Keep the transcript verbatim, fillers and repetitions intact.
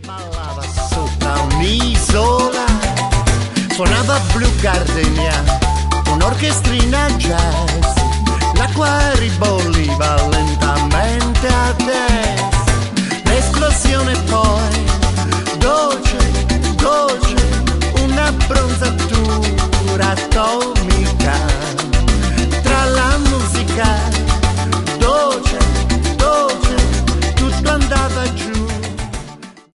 ballava sopra un'isola, suonava Blue Gardenia, un'orchestrina jazz, l'acqua ribolliva alle